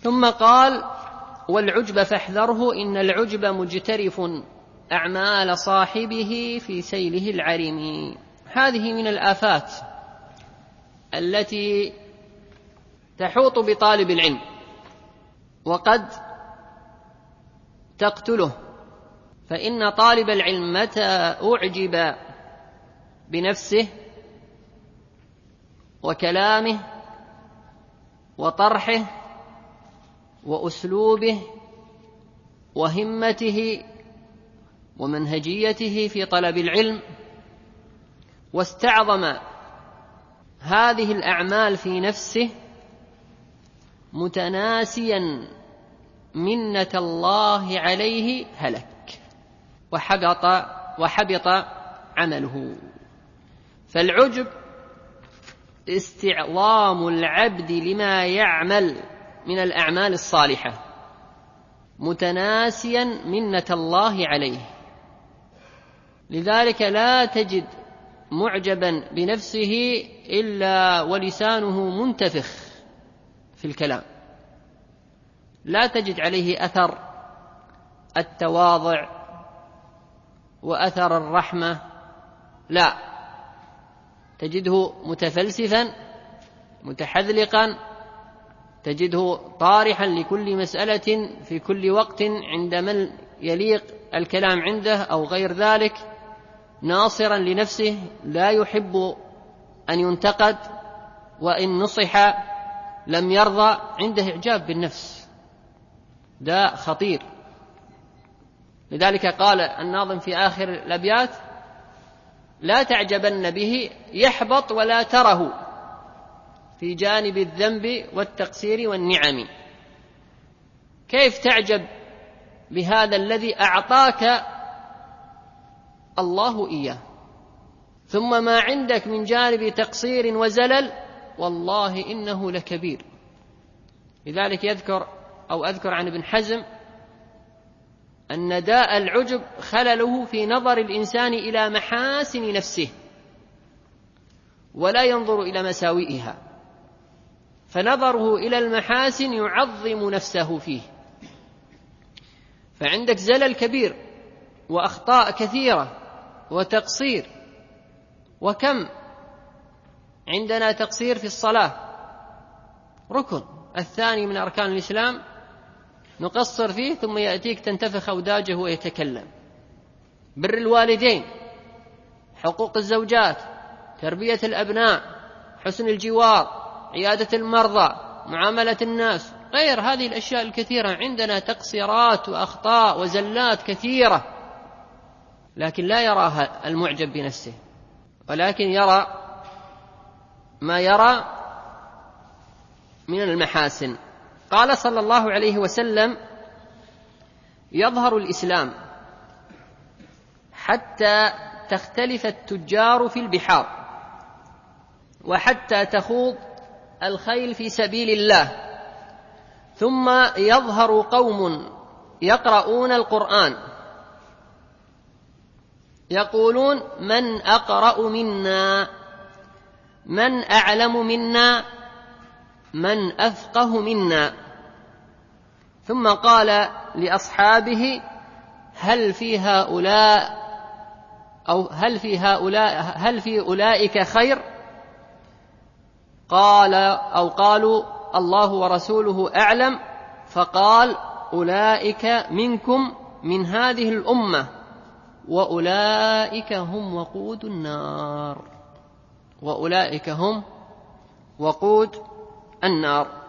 ثم قال: والعجب فاحذره، إن العجب مجترف أعمال صاحبه في سيله العرم. هذه من الآفات التي تحوط بطالب العلم وقد تقتله، فإن طالب العلم متى أعجب بنفسه وكلامه وطرحه وأسلوبه وهمته ومنهجيته في طلب العلم، واستعظم هذه الأعمال في نفسه متناسيا منة الله عليه، هلك وحبط عمله. فالعجب استعظام العبد لما يعمل من الأعمال الصالحة متناسيا منة الله عليه، لذلك لا تجد معجبا بنفسه إلا ولسانه منتفخ في الكلام، لا تجد عليه أثر التواضع وأثر الرحمة، لا، تجده متفلسفا متحذلقا، تجده طارحا لكل مسألة في كل وقت عند من يليق الكلام عنده أو غير ذلك، ناصرا لنفسه، لا يحب أن ينتقد، وإن نصح لم يرضى، عنده إعجاب بالنفس، ده خطير. لذلك قال الناظم في آخر الأبيات: لا تعجبن به يحبط ولا تره في جانب الذنب والتقصير والنعم. كيف تعجب بهذا الذي أعطاك الله إياه، ثم ما عندك من جانب تقصير وزلل والله إنه لكبير. لذلك أذكر عن ابن حزم أن داء العجب خلله في نظر الإنسان إلى محاسن نفسه ولا ينظر إلى مساوئها، فنظره إلى المحاسن يعظم نفسه فيه. فعندك زلل كبير وأخطاء كثيرة وتقصير، وكم عندنا تقصير في الصلاة، ركن الثاني من أركان الإسلام نقصر فيه، ثم يأتيك تنتفخ أوداجه ويتكلم. بر الوالدين، حقوق الزوجات، تربية الأبناء، حسن الجوار، عيادة المرضى، معاملة الناس، غير هذه الأشياء الكثيرة، عندنا تقصيرات وأخطاء وزلات كثيرة، لكن لا يراها المعجب بنفسه، ولكن يرى ما يرى من المحاسن. قال صلى الله عليه وسلم: يظهر الإسلام حتى تختلف التجار في البحار، وحتى تخوض الخيل في سبيل الله، ثم يظهر قوم يقرؤون القرآن يقولون: من أقرأ منا، من أعلم منا، من أفقه منا. ثم قال لأصحابه: هل في أولئك خير؟ قالوا: الله ورسوله أعلم. فقال: أولئك منكم من هذه الأمة، وأولئك هم وقود النار، وأولئك هم وقود النار.